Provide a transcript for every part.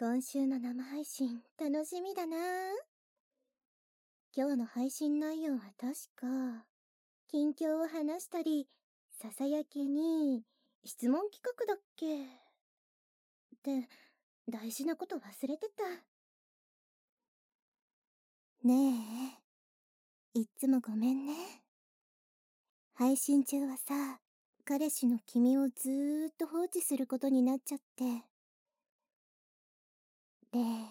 今週の生配信楽しみだな。今日の配信内容は確か近況を話したり、ささやきに質問企画だっけって大事なこと忘れてた。ねえ、いっつもごめんね。配信中はさ、彼氏の君をずーっと放置することになっちゃって。でも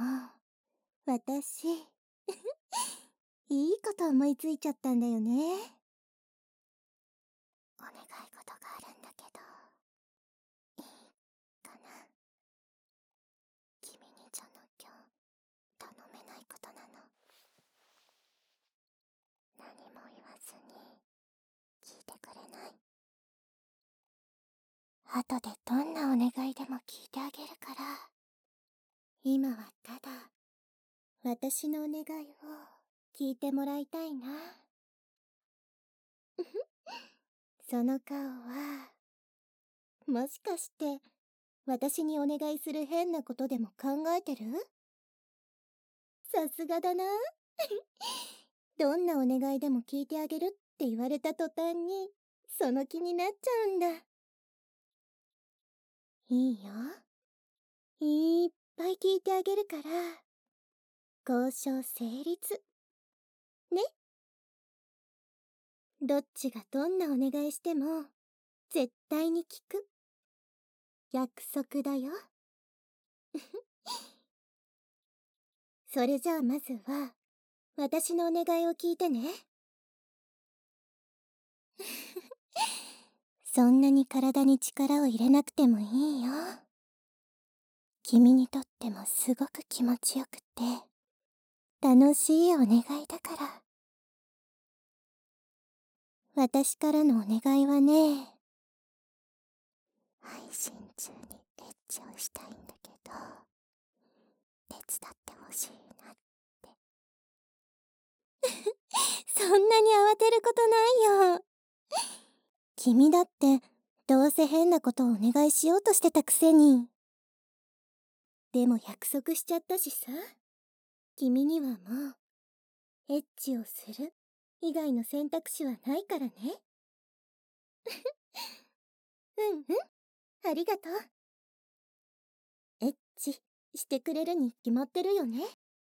私いいこと思いついちゃったんだよね。お願い事があるんだけど、いいかな。君にじゃなきゃ頼めないことなの。何も言わずに聞いてくれない？後でどんなお願いでも聞いてあげるから。今はただ私のお願いを聞いてもらいたいな。その顔はもしかして私にお願いする変なことでも考えてる？さすがだな。どんなお願いでも聞いてあげるって言われた途端にその気になっちゃうんだ。いいよ、いっぱい聞いてあげるから交渉成立ね。どっちがどんなお願いしても絶対に聞く約束だよ。それじゃあまずは私のお願いを聞いてね。そんなに体に力を入れなくてもいいよ。君にとってもすごく気持ちよくて楽しいお願いだから。私からのお願いはね、配信中にエッチをしたいんだけど手伝ってほしいなって。そんなに慌てることないよ。君だってどうせ変なことをお願いしようとしてたくせに。でも約束しちゃったしさ、君にはもうエッチをする以外の選択肢はないからね。うんうん、ありがとう。エッチしてくれるに決まってるよね。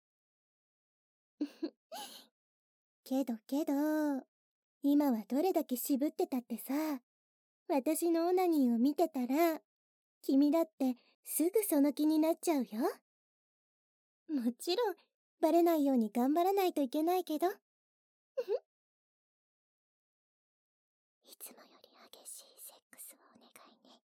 けど今はどれだけ渋ってたってさ、私のオナニーを見てたら君だってすぐその気になっちゃうよ。もちろんバレないように頑張らないといけないけど。いつもより激しいセックスをお願いね。